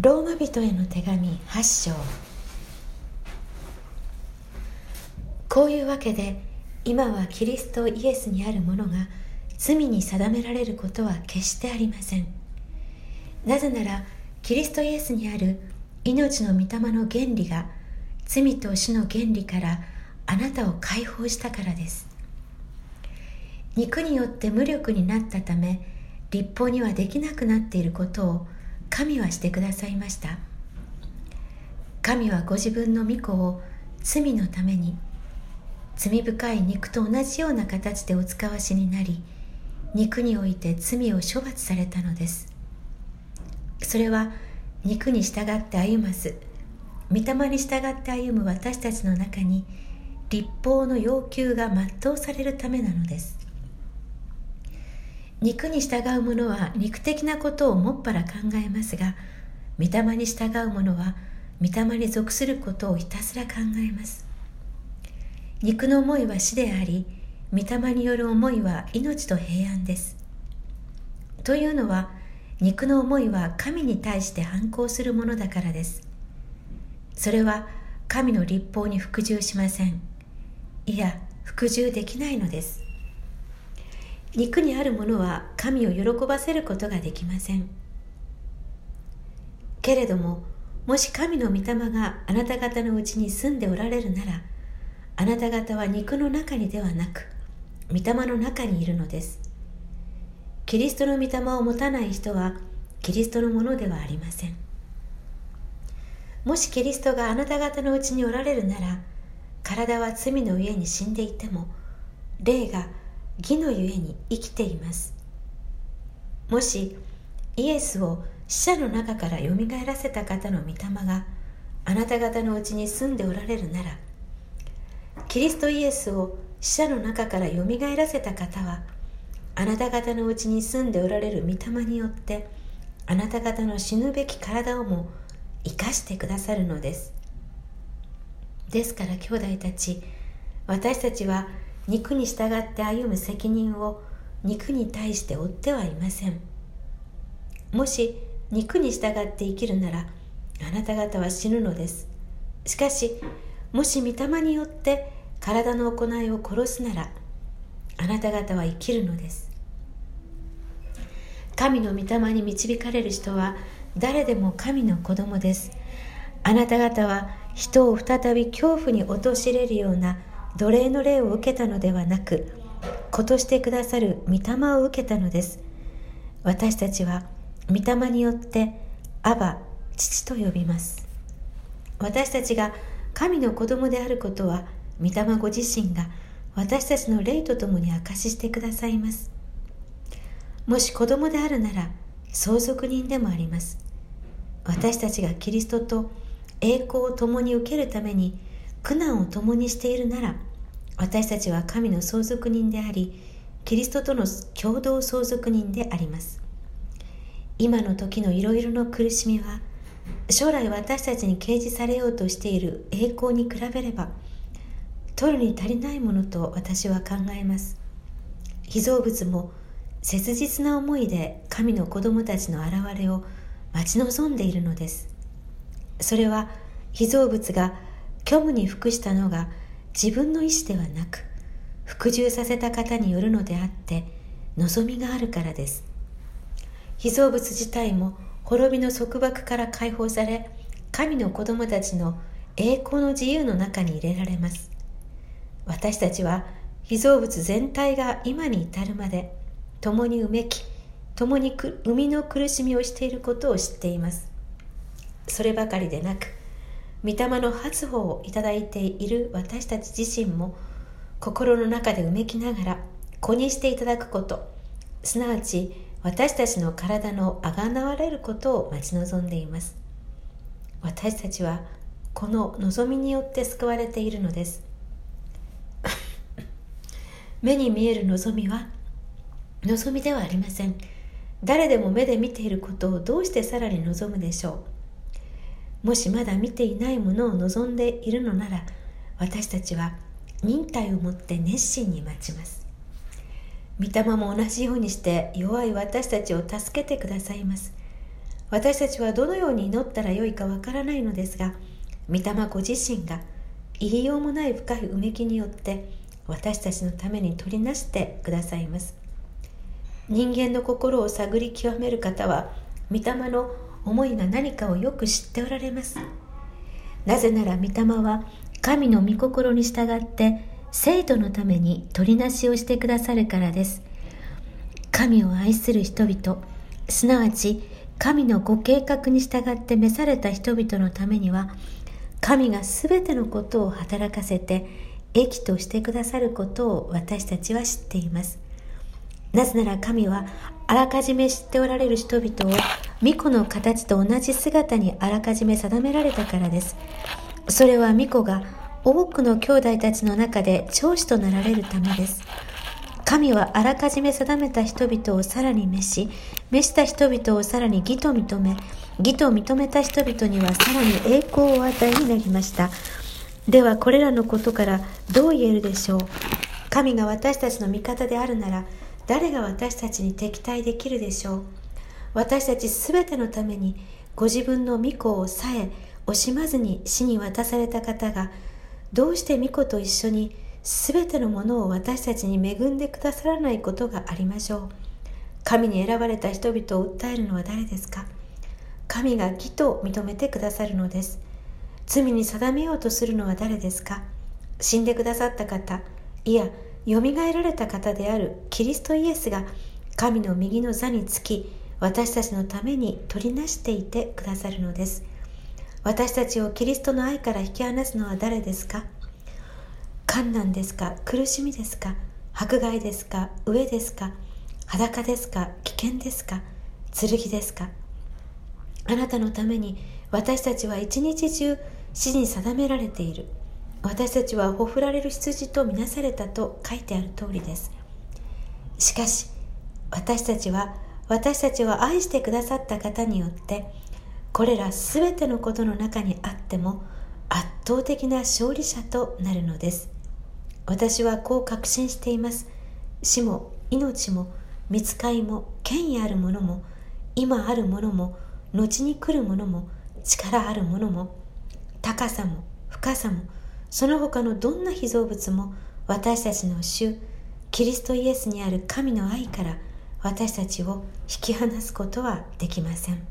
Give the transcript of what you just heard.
ローマ人への手紙8章。こういうわけで、今はキリストイエスにあるものが罪に定められることは決してありません。なぜなら、キリストイエスにある命の御霊の原理が罪と死の原理からあなたを解放したからです。肉によって無力になったため、立法にはできなくなっていることを神はしてくださいました。神はご自分の御子を罪のために、罪深い肉と同じような形でお使わしになり、肉において罪を処罰されたのです。それは肉に従って歩まず、御霊に従って歩む私たちの中に律法の要求が全うされるためなのです。肉に従う者は肉的なことをもっぱら考えますが、御霊に従う者は御霊に属することをひたすら考えます。肉の思いは死であり、御霊による思いは命と平安です。というのは、肉の思いは神に対して反抗するものだからです。それは神の律法に服従しません。いや、服従できないのです。肉にあるものは神を喜ばせることができません。けれども、もし神の御霊があなた方のうちに住んでおられるなら、あなた方は肉の中にではなく、御霊の中にいるのです。キリストの御霊を持たない人は、キリストのものではありません。もしキリストがあなた方のうちにおられるなら、体は罪のゆえに死んでいても、霊が義のゆえに生きています。もしイエスを死者の中からよみがえらせた方の御霊があなた方のうちに住んでおられるなら、キリストイエスを死者の中からよみがえらせた方は、あなた方のうちに住んでおられる御霊によってあなた方の死ぬべき体をも生かしてくださるのです。ですから兄弟たち、私たちは肉に従って歩む責任を肉に対して負ってはいません。もし肉に従って生きるなら、あなた方は死ぬのです。しかし、もし御霊によって体の行いを殺すなら、あなた方は生きるのです。神の御霊に導かれる人は誰でも神の子供です。あなた方は人を再び恐怖に陥れるような奴隷の霊を受けたのではなく、子としてくださる御霊を受けたのです。私たちは御霊によってアバ、父と呼びます。私たちが神の子供であることは、御霊ご自身が私たちの霊とともに証ししてくださいます。もし子供であるなら相続人でもあります。私たちがキリストと栄光を共に受けるために苦難を共にしているなら、私たちは神の相続人であり、キリストとの共同相続人であります。今の時のいろいろの苦しみは、将来私たちに掲示されようとしている栄光に比べれば取るに足りないものと私は考えます。被造物も切実な思いで神の子供たちの現れを待ち望んでいるのです。それは被造物が虚無に服したのが自分の意志ではなく、服従させた方によるのであって、望みがあるからです。被造物自体も滅びの束縛から解放され、神の子供たちの栄光の自由の中に入れられます。私たちは被造物全体が今に至るまで共にうめき、共に生みの苦しみをしていることを知っています。そればかりでなく、御霊の発歩をいただいている私たち自身も心の中でうめきながら子にしていただくこと、すなわち私たちの体のあがなわれることを待ち望んでいます。私たちはこの望みによって救われているのです。目に見える望みは望みではありません。誰でも目で見ていることをどうしてさらに望むでしょう。もしまだ見ていないものを望んでいるのなら、私たちは忍耐をもって熱心に待ちます。御霊も同じようにして弱い私たちを助けてくださいます。 私たちはどのように祈ったらよいかわからないのですが、御霊ご自身が言いようもない深いうめきによって私たちのために取りなしてくださいます。人間の心を探り極める方は御霊の思いが何かをよく知っておられます。なぜなら御霊は神の御心に従って生徒のために取りなしをしてくださるからです。神を愛する人々、すなわち神のご計画に従って召された人々のためには、神がすべてのことを働かせて益としてくださることを私たちは知っています。なぜなら神はあらかじめ知っておられる人々を御子の形と同じ姿にあらかじめ定められたからです。それは御子が多くの兄弟たちの中で長子となられるためです。神はあらかじめ定めた人々をさらに召し、召した人々をさらに義と認め、義と認めた人々にはさらに栄光をお与えになりました。ではこれらのことからどう言えるでしょう。神が私たちの味方であるなら、誰が私たちに敵対できるでしょう。私たちすべてのためにご自分の御子をさえ惜しまずに死に渡された方が、どうして御子と一緒にすべてのものを私たちに恵んでくださらないことがありましょう。神に選ばれた人々を訴えるのは誰ですか。神が義と認めてくださるのです。罪に定めようとするのは誰ですか。死んでくださった方、いやよみがえられた方であるキリストイエスが神の右の座につき、私たちのために取りなしていてくださるのです。私たちをキリストの愛から引き離すのは誰ですか。困難ですか、苦しみですか、迫害ですか、飢えですか、裸ですか、危険ですか、剣ですか。あなたのために私たちは一日中死に定められている。私たちはほふられる羊とみなされたと書いてある通りです。しかし私たちを愛してくださった方によって、これらすべてのことの中にあっても圧倒的な勝利者となるのです。私はこう確信しています。死も命も御使いも権威あるものも今あるものも後に来るものも力あるものも高さも深さもその他のどんな被造物も私たちの主キリストイエスにある神の愛から私たちを引き離すことはできません。